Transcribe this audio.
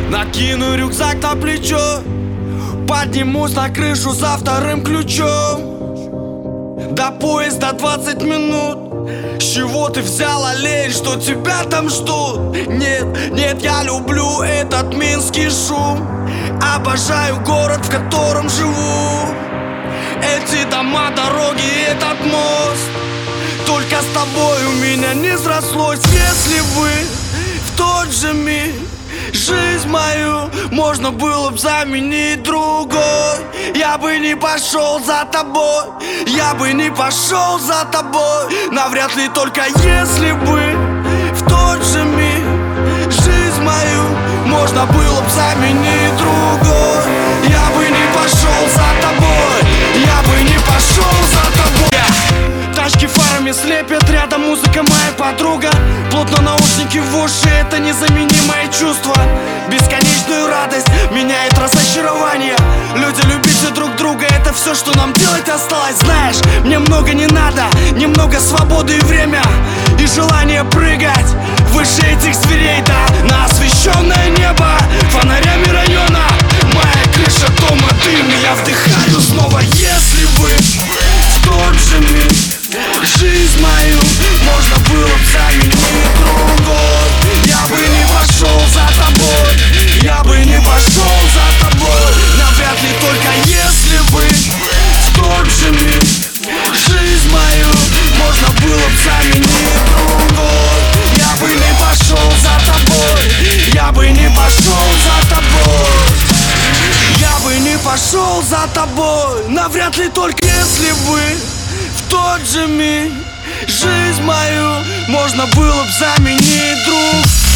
Накину рюкзак на плечо, поднимусь на крышу за вторым ключом. До поезда 20 минут. С чего ты взял, олень, что тебя там ждут? Нет, я люблю этот минский шум. Обожаю город, в котором живу. Эти дома, дороги, этот мост. Только с тобой у меня не срослось. Если бы в тот же миг жизнь мою можно было бы заменить другой, я бы не пошел за тобой, я бы не пошел за тобой. Навряд ли, только если бы в тот же миг жизнь мою можно было бы заменить другой, я бы не пошел за тобой, я бы не пошел за тобой. Тачки фарами слепят, рядом музыка моя подруга. Плотно наушники в уши, это незаменимое чувство. Бесконечную радость меняет разочарование. Люди, любите друг друга, это все, что нам делать осталось. Знаешь, мне много не надо, немного свободы и время, и желание прыгать выше этих зверей, да, на освещенное небо фонарями района. Моя крыша дома, дым, и я вдыхаю снова. Если бы в тот же миг жизнь мою можно было бы заменить другой, я бы не пошел за тобой, я бы не пошел за тобой. Навряд ли, только если бы в тот же миг жизнь мою можно было бы заменить другой, я бы не пошел за тобой, я бы не пошел за тобой, я бы не пошел за тобой. Навряд ли, только если бы в тот же миг жизнь мою можно было бы заменить друг.